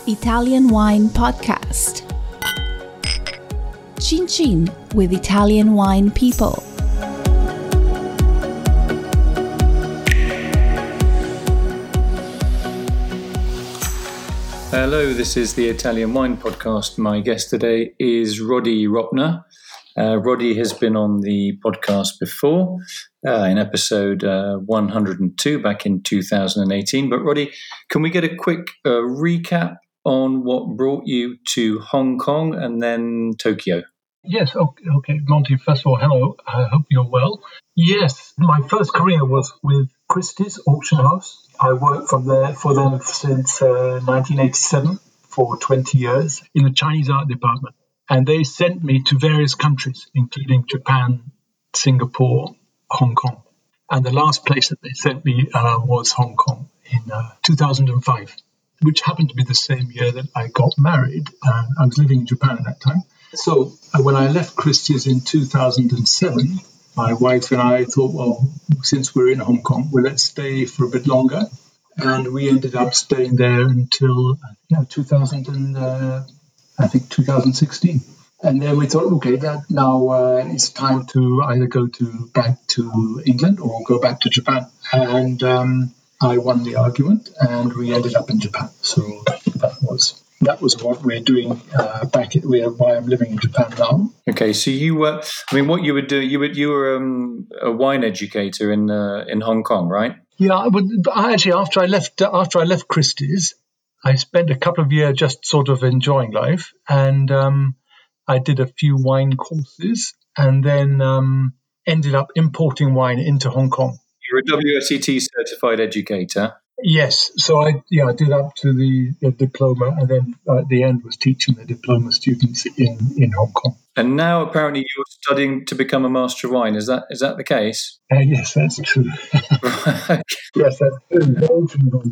Italian Wine Podcast. Chin Chin with Italian wine people. Hello, this is the Italian Wine Podcast. My guest today is Roddy Ropner. Roddy has been on the podcast before in episode 102 back in 2018. But Roddy, can we get a quick recap on what brought you to Hong Kong and then Tokyo? Yes, okay. Monty, first of all, hello. I hope you're well. Yes, my first career was with Christie's Auction House. I worked for them since 1987 for 20 years in the Chinese art department. And they sent me to various countries, including Japan, Singapore, Hong Kong. And the last place that they sent me was Hong Kong in 2005, which happened to be the same year that I got married. I was living in Japan at that time. So when I left Christie's in 2007, my wife and I thought, well, since we're in Hong Kong, well, let's stay for a bit longer. And we ended up staying there until 2016. And then we thought, okay, that now it's time to either go back to England or go back to Japan. And I won the argument, and we ended up in Japan. So that was what we're doing why I'm living in Japan now. Okay, so you were, what you would do, you were a wine educator in Hong Kong, right? Yeah, but actually, after I left Christie's, I spent a couple of years just sort of enjoying life, and I did a few wine courses, and then ended up importing wine into Hong Kong. You're a WSET certified educator. Yes, so I did up to the diploma, and then at the end was teaching the diploma students in Hong Kong. And now apparently you're studying to become a Master of Wine. Is that the case? Yes, that's true. Yes, that's true.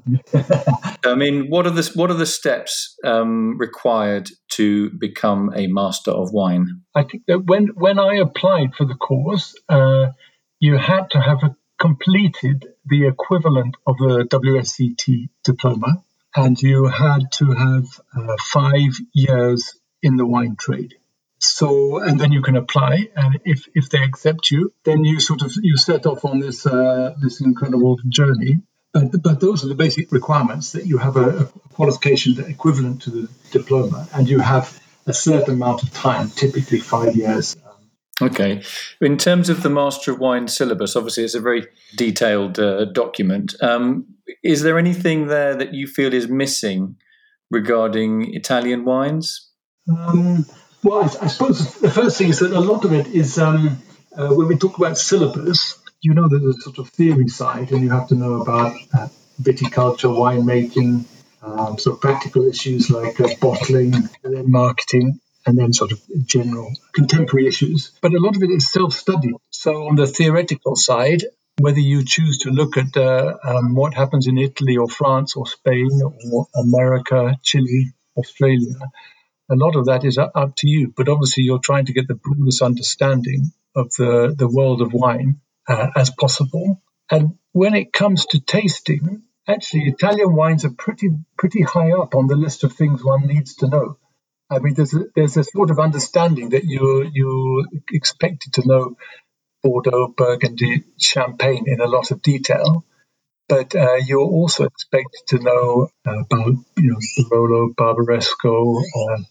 What are the steps required to become a Master of Wine? I think that when I applied for the course, you had to have completed the equivalent of a WSET diploma, and you had to have 5 years in the wine trade. So, and then you can apply, and if they accept you, then you set off on this incredible journey. But those are the basic requirements, that you have a qualification equivalent to the diploma, and you have a certain amount of time, typically 5 years. Okay. In terms of the Master of Wine syllabus, obviously it's a very detailed document. Is there anything there that you feel is missing regarding Italian wines? Well, I suppose the first thing is that a lot of it is, when we talk about syllabus, there's a sort of theory side, and you have to know about viticulture, winemaking, sort of practical issues like bottling, and then marketing, and then sort of general contemporary issues. But a lot of it is self-study. So on the theoretical side, whether you choose to look at what happens in Italy or France or Spain or America, Chile, Australia, a lot of that is up to you. But obviously you're trying to get the broadest understanding of the world of wine as possible. And when it comes to tasting, actually Italian wines are pretty high up on the list of things one needs to know. I mean, there's a sort of understanding that you're expected to know Bordeaux, Burgundy, Champagne in a lot of detail, but you're also expected to know about Barolo, Barbaresco,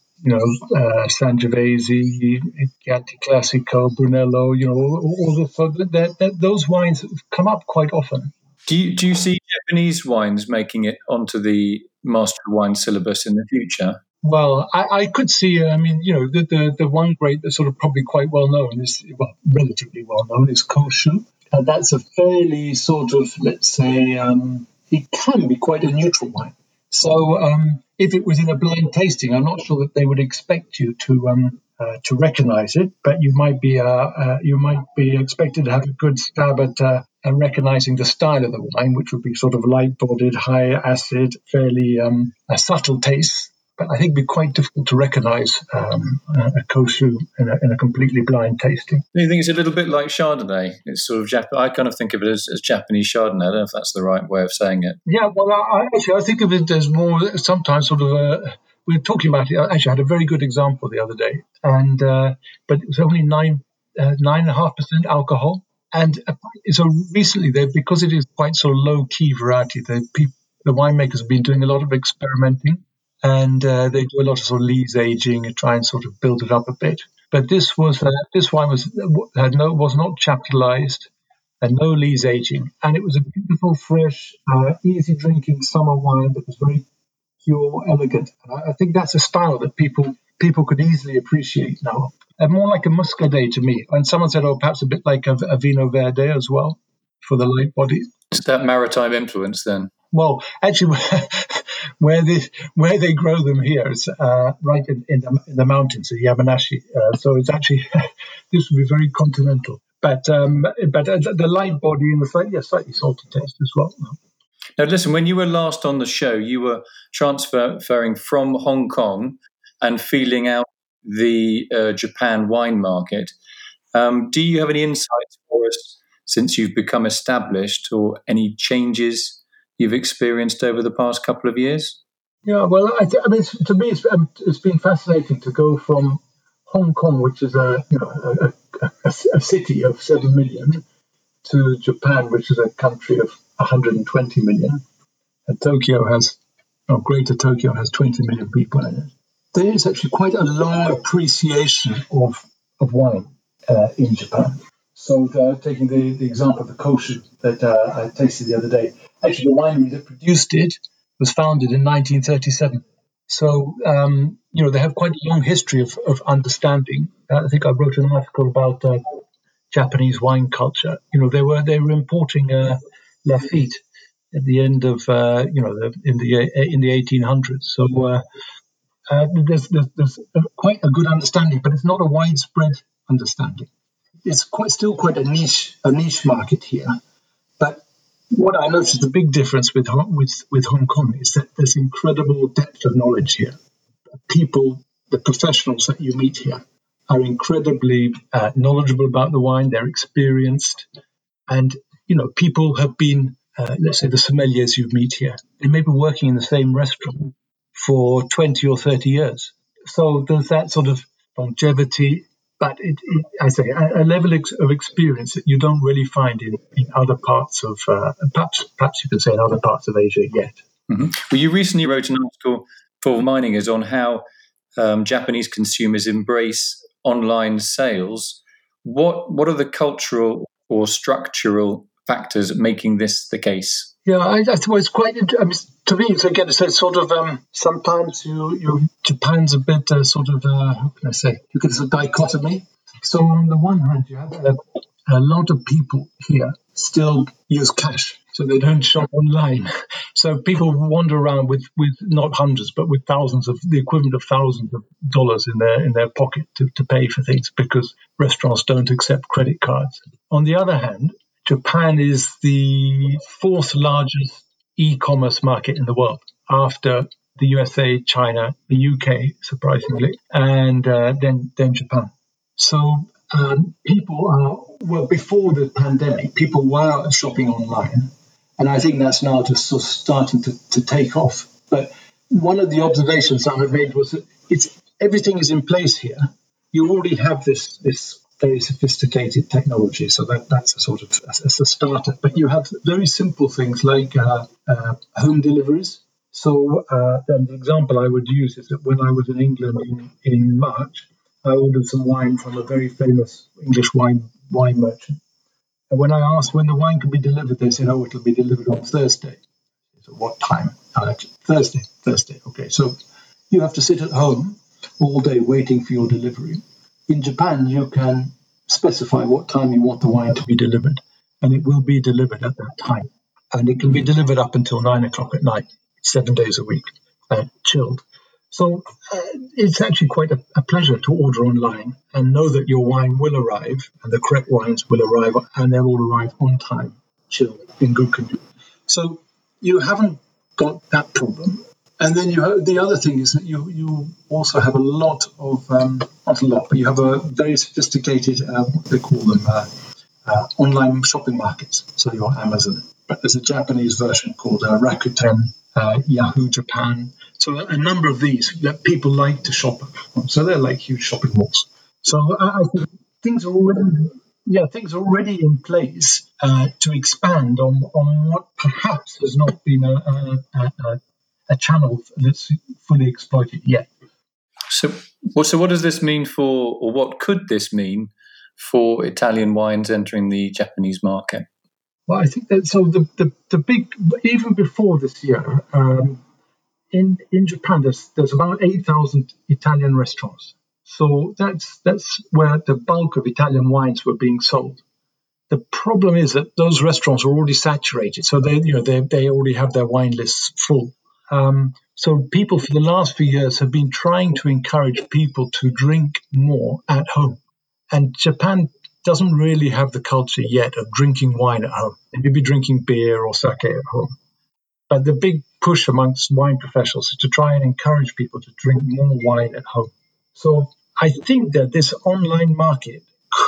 Sangiovese, Chianti Classico, Brunello. All the so that those wines come up quite often. Do you see Japanese wines making it onto the Master of Wine syllabus in the future? Well, I could see, the one grape that's sort of probably quite well known relatively well known is Koshu. And that's a fairly sort of, let's say, it can be quite a neutral wine. So if it was in a blind tasting, I'm not sure that they would expect you to recognize it, but you might be expected to have a good stab at recognizing the style of the wine, which would be sort of light-bodied, high acid, fairly a subtle taste. But I think it'd be quite difficult to recognise a Koshu in a completely blind tasting. Do you think it's a little bit like Chardonnay? It's sort of I kind of think of it as Japanese Chardonnay. I don't know if that's the right way of saying it. Yeah, well, I think of it as more sometimes sort of we were talking about it. I actually had a very good example the other day, and but it was only 9.5% alcohol. And so recently, because it is quite sort of low key variety, the winemakers have been doing a lot of experimenting, and they do a lot of sort of lees aging and try and sort of build it up a bit. But this wine was not chaptalized and no lees aging, and it was a beautiful, fresh, easy drinking summer wine that was very pure, elegant. And I think that's a style that people could easily appreciate now. More like a Muscadet to me. And someone said, perhaps a bit like a Vino Verde as well for the light body. Is that maritime influence then? Well, actually, where they grow them here is right in the mountains of Yamanashi. So it's actually this would be very continental. But the light body and the slightly salty taste as well. Now, listen, when you were last on the show, you were transferring from Hong Kong and feeling out the Japan wine market. Do you have any insights for us since you've become established, or any changes you've experienced over the past couple of years? Yeah, well, I mean, to me, it's been fascinating to go from Hong Kong, which is a city of 7 million, to Japan, which is a country of 120 million. And Greater Tokyo has 20 million people in it. There is actually quite a long appreciation of wine in Japan. So taking the example of the Koshu that I tasted the other day, actually the winery that produced it was founded in 1937. So, they have quite a long history of understanding. I think I wrote an article about Japanese wine culture. They were importing Lafite at the end of in the 1800s. So there's quite a good understanding, but it's not a widespread understanding. It's still quite a niche market here. But what I noticed, the big difference with Hong Kong is that there's incredible depth of knowledge here. People, the professionals that you meet here, are incredibly knowledgeable about the wine. They're experienced, and people have been, let's say, the sommeliers you meet here. They may be working in the same restaurant for 20 or 30 years. So there's that sort of longevity, but I say a level of experience that you don't really find in other parts of, perhaps you could say in other parts of Asia yet. Mm-hmm. Well, you recently wrote an article for Miningers on how Japanese consumers embrace online sales. What are the cultural or structural factors making this the case? Yeah, I thought it's quite interesting. I mean, to me, it's sort of sometimes Japan's a bit how can I say? You get a dichotomy. So on the one hand, you have a lot of people here still use cash, so they don't shop online. So people wander around with not hundreds, but with the equivalent of thousands of dollars in their pocket to pay for things, because restaurants don't accept credit cards. On the other hand, Japan is the fourth largest e-commerce market in the world, after the USA, China, the UK, surprisingly, and then Japan. So before the pandemic, people were shopping online, and I think that's now just sort of starting to take off. But one of the observations I made was that everything is in place here. You already have this very sophisticated technology, so that's a sort of a starter. But you have very simple things like home deliveries. So then the example I would use is that when I was in England in March, I ordered some wine from a very famous English wine merchant. And when I asked when the wine could be delivered, they said, it'll be delivered on Thursday. So what time? Thursday. Okay, so you have to sit at home all day waiting for your delivery. In Japan, you can specify what time you want the wine to be delivered, and it will be delivered at that time. And it can be delivered up until 9 o'clock at night, 7 days a week, chilled. So it's actually quite a pleasure to order online and know that your wine will arrive, and the correct wines will arrive, and they'll all arrive on time, chilled, in good condition. So you haven't got that problem. And then the other thing is that you also have a lot of, not a lot, but you have a very sophisticated, what they call them, online shopping markets. So you're Amazon. But there's a Japanese version called Rakuten, Yahoo Japan. So a number of these that people like to shop at. So they're like huge shopping malls. So I think things are already in place to expand on what perhaps has not been a channel that's fully exploited yet. So what does this mean for, or what could this mean for Italian wines entering the Japanese market? Well, I think that the big, even before this year, in Japan there's about 8,000 Italian restaurants. So that's where the bulk of Italian wines were being sold. The problem is that those restaurants are already saturated, so they already have their wine lists full. So people for the last few years have been trying to encourage people to drink more at home, and Japan doesn't really have the culture yet of drinking wine at home. Maybe drinking beer or sake at home. But the big push amongst wine professionals is to try and encourage people to drink more wine at home. So I think that this online market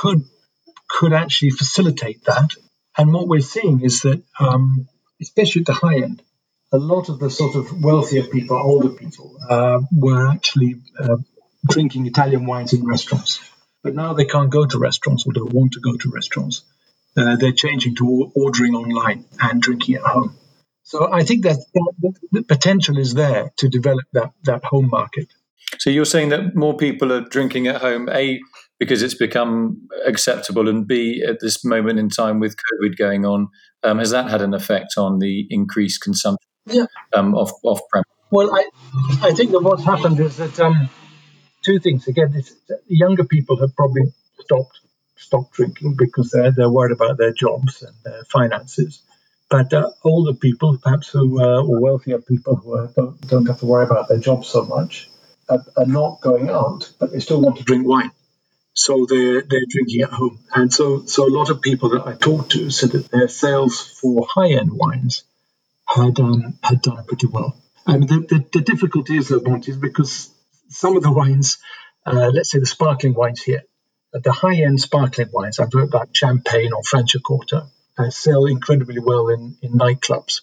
could actually facilitate that. And what we're seeing is that, especially at the high end, a lot of the sort of wealthier people, older people, were actually drinking Italian wines in restaurants. But now they can't go to restaurants or don't want to go to restaurants. They're changing to ordering online and drinking at home. So I think that the potential is there to develop that home market. So you're saying that more people are drinking at home, A, because it's become acceptable, and B, at this moment in time with COVID going on, has that had an effect on the increased consumption off-premise? Well, I think that what's happened is that two things. Again, younger people have probably stopped drinking because they're worried about their jobs and their finances. But older people, perhaps or wealthier people who don't have to worry about their jobs so much, are not going out, but they still want to drink wine. So they're drinking at home. And so a lot of people that I talked to said that their sales for high-end wines had done pretty well. And the difficulty is, Monty, is because some of the wines, let's say the sparkling wines here, the high-end sparkling wines, I'm talking about Champagne or Franciacorta, sell incredibly well in nightclubs.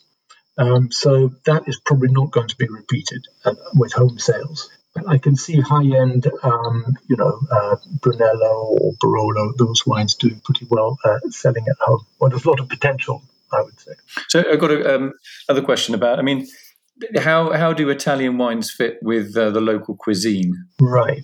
So that is probably not going to be repeated with home sales. But I can see high-end, Brunello or Barolo, those wines doing pretty well selling at home. Well, there's a lot of potential, I would say. So I've got another question about, how do Italian wines fit with the local cuisine? Right.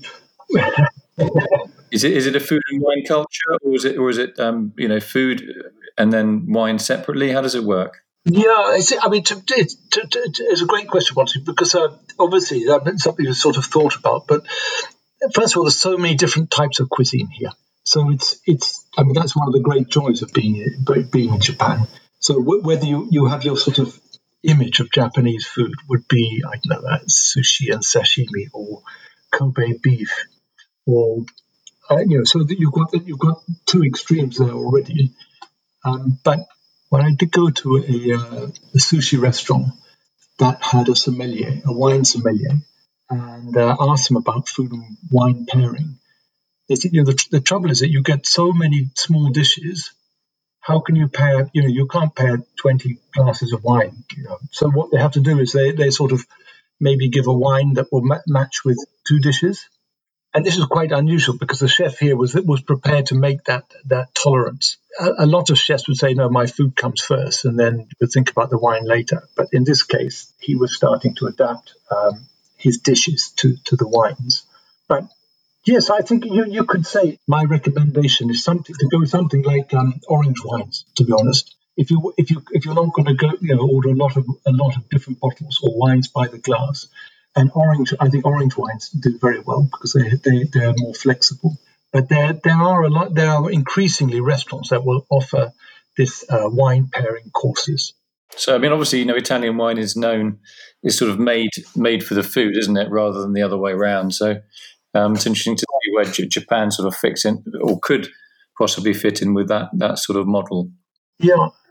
Is it a food and wine culture, or is it food and then wine separately? How does it work? Yeah, it's a great question, Monty, because obviously that's been something we've sort of thought about. But first of all, there's so many different types of cuisine here. So it's that's one of the great joys of being in Japan. So whether you have your sort of image of Japanese food would be, I don't know, sushi and sashimi or Kobe beef, or so that you've got two extremes there already. But when I did go to a sushi restaurant that had a wine sommelier, and asked them about food and wine pairing, they said, the trouble is that you get so many small dishes. How can you pair? You can't pair 20 glasses of wine. So what they have to do is they sort of maybe give a wine that will match with two dishes. And this is quite unusual because the chef here was prepared to make that tolerance. A lot of chefs would say, no, my food comes first, and then we'll think about the wine later. But in this case, he was starting to adapt his dishes to the wines. But yes, I think you could say my recommendation is to go with something like orange wines. To be honest, if you're not going to go order a lot of different bottles or wines by the glass. And I think orange wines do very well because they're more flexible. But there are increasingly restaurants that will offer this wine pairing courses. So obviously, Italian wine is sort of made for the food, isn't it, rather than the other way around. So it's interesting to see where Japan sort of fits in, or could possibly fit in with that sort of model. Yeah,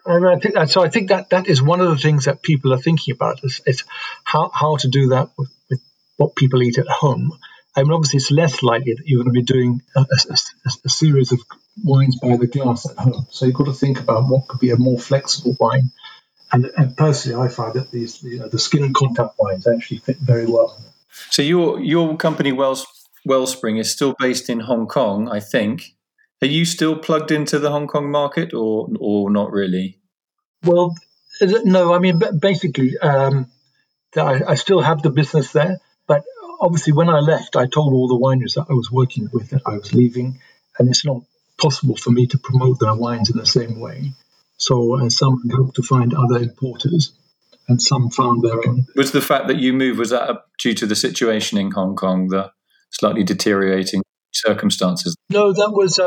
And I think that is one of the things that people are thinking about is how to do that with what people eat at home. I mean, obviously, it's less likely that you're going to be doing a series of wines by the glass at home. So you've got to think about what could be a more flexible wine. And personally, I find that these, the skin and contact wines actually fit very well. So your company, Wellspring, is still based in Hong Kong, I think. Are you still plugged into the Hong Kong market, or not really? Well, no. I mean, basically, I still have the business there, but obviously, when I left, I told all the wineries that I was working with that I was leaving, and it's not possible for me to promote their wines in the same way. So some helped to find other importers, and some found their own. Was the fact that you moved, was that due to the situation in Hong Kong, the slightly deteriorating circumstances? No, that was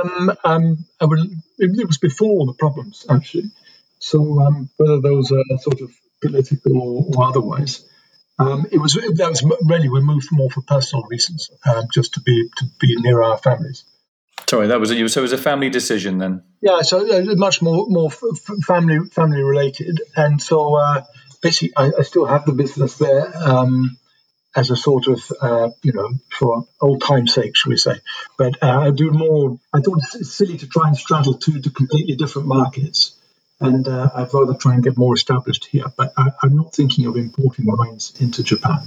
it was before all the problems, actually. So whether those are sort of political or otherwise, that was really, we moved more for personal reasons, just to be near our families. Sorry, that was it. So it was a family decision then? Yeah, so much more family related, and so basically I still have the business there as a sort of for old time's sake, shall we say? But I do more. I thought it's silly to try and straddle two completely different markets, and I'd rather try and get more established here. But I'm not thinking of importing wines into Japan.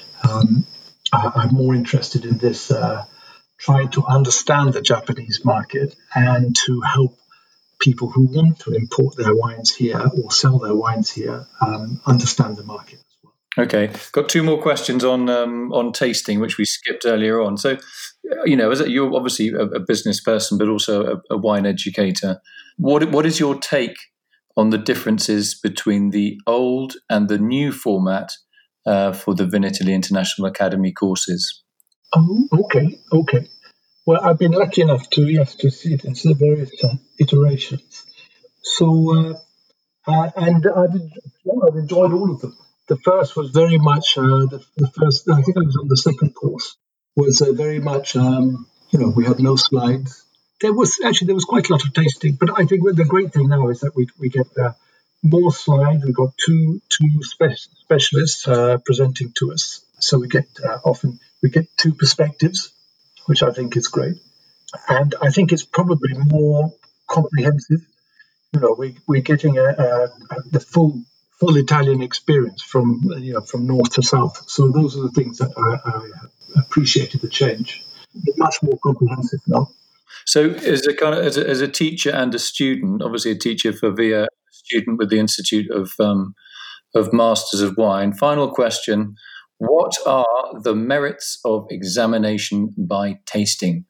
I'm more interested in this. Trying to understand the Japanese market and to help people who want to import their wines here or sell their wines here understand the market as well. Okay, got two more questions on tasting, which we skipped earlier on. So, you're obviously a business person, but also a wine educator. What is your take on the differences between the old and the new format for the Vinitaly International Academy courses? Oh, okay. Well, I've been lucky enough to see it in the various iterations. So, and I've enjoyed all of them. The first was very much the first. I think I was on the second course. Was very much we had no slides. There was quite a lot of tasting, but I think the great thing now is that we get more slides. We've got two specialists presenting to us, so we get two perspectives, which I think is great. And I think it's probably more comprehensive. We're getting the full Italian experience from north to south. So those are the things that I appreciated the change. It's much more comprehensive now. So as a teacher and a student, obviously a teacher for VIA, a student with the Institute of Masters of Wine. Final question. What are the merits of examination by tasting?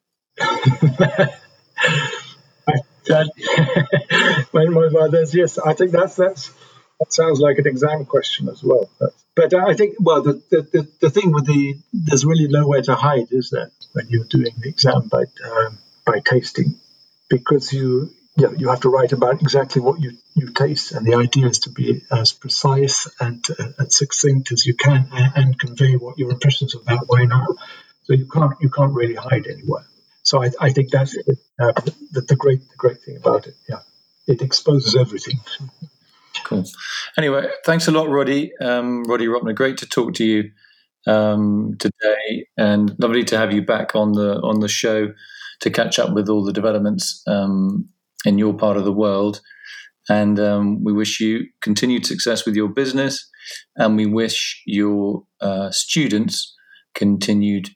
Yes, I think that sounds like an exam question as well. But I think, the thing there's really nowhere to hide, is that when you're doing the exam by tasting, because you have to write about exactly what you taste, and the idea is to be as precise and succinct as you can and convey what your impressions of that wine are. So you can't really hide anywhere. So I think that's the great thing about it. Yeah, it exposes everything. Cool. Anyway, thanks a lot, Roddy. Roddy Ropner, great to talk to you today, and lovely to have you back on the show to catch up with all the developments in your part of the world. And we wish you continued success with your business, and we wish your students continued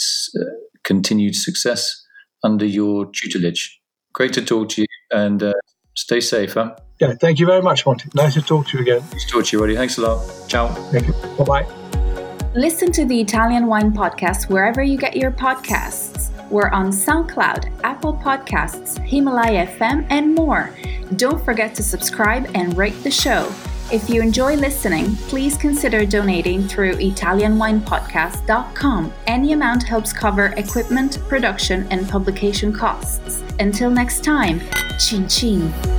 success under your tutelage. Great to talk to you, and stay safe. Huh? Yeah, thank you very much, Monty. Nice to talk to you again. Nice to talk to you, Roddy. Thanks a lot. Ciao. Thank you. Bye-bye. Listen to the Italian Wine Podcast wherever you get your podcasts. We're on SoundCloud, Apple Podcasts, Himalaya FM, and more. Don't forget to subscribe and rate the show. If you enjoy listening, please consider donating through ItalianWinePodcast.com. Any amount helps cover equipment, production, and publication costs. Until next time, chin chin.